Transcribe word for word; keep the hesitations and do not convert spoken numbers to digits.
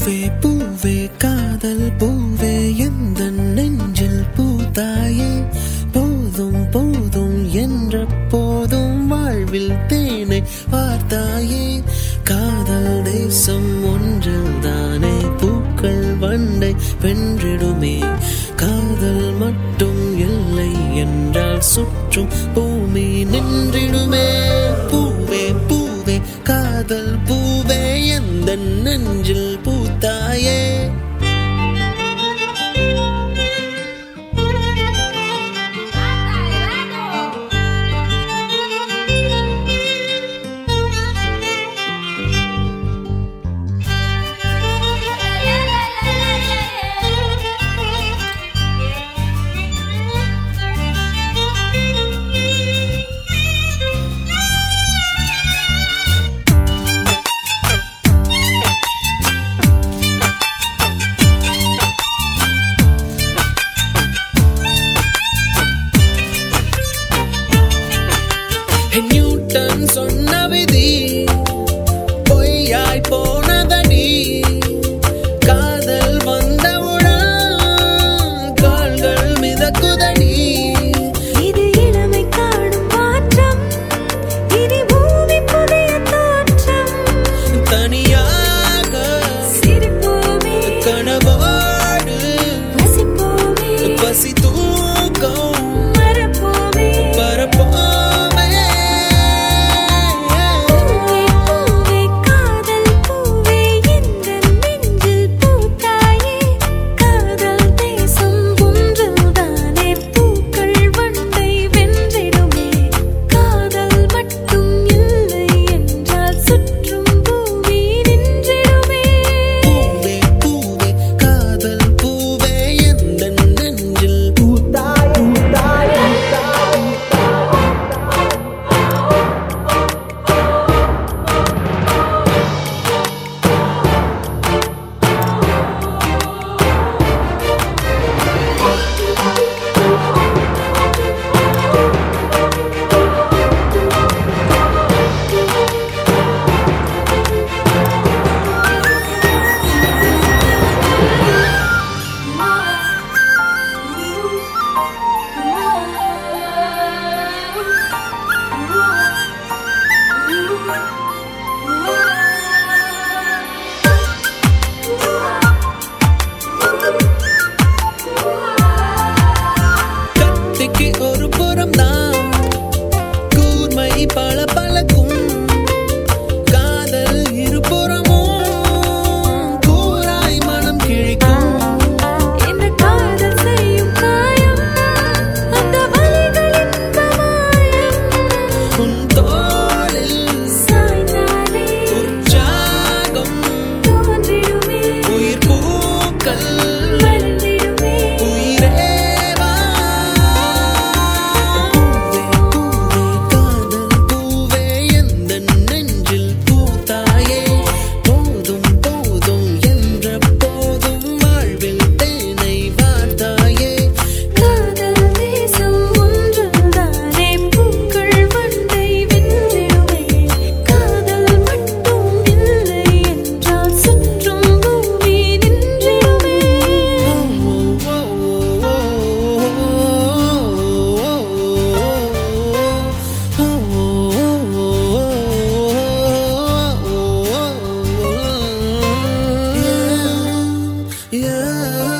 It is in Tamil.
பூவே பூவே காதல் பூவே எந்தன் நெஞ்சில் பூத்தாயே போதும் போதும் என்ற போதும் வாழ்வில் தேனை வார்த்தாயே காதல் தேசம் ஒன்றில் தானே பூக்கள் வண்டை வென்றிடுமே காதல் மட்டும் இல்லை என்றால் சுற்றும் பூமி நின்றிடுமே பூவே பூவே காதல் பூவே எந்தன் நெஞ்சில் பூத்தாயே நியூட்டன் சொன்ன விதி பொய்யாய் போனதடி காதல் வந்தவுடன் கால்கள் மிதக்குதடி இது இளமை காணும் மாற்றம் இனி பூமி புதிய தோற்றம் தனியாக சிரிப்போமே கனவோடு ரசிப்போமே பசி தூக்கம் மறப்போமே பரப்போமே கத்திக்கு ஒரு புறம் தான் கூர்மை பல பழக்கும் காதல் இருபுறமும் கூராய் மனம் கிழிக்கும் என்ன காதல் செய்யும் காயம் அந்த வலிகளின் மாயம் உன் தோளில் சாய்ந்தாலே உற்சாகம் தோன்றிடுமே உயிர் பூக்கள் வளர்ந்திடுமே உயிரே வா பூவே பூவே காதல் பூவே எந்தன் நெஞ்சில் பூத்தாயே போதும் போதும் என்ற போதும் வாழ்வில் தேனை வார்த்தாயே காதல் தேசம் ஒன்றில் தானே பூக்கள் வண்டை வென்றிடுமே காதல் மட்டும் இல்லை என்றால் சுற்றும் பூமி நின்றிடுமே Yeah.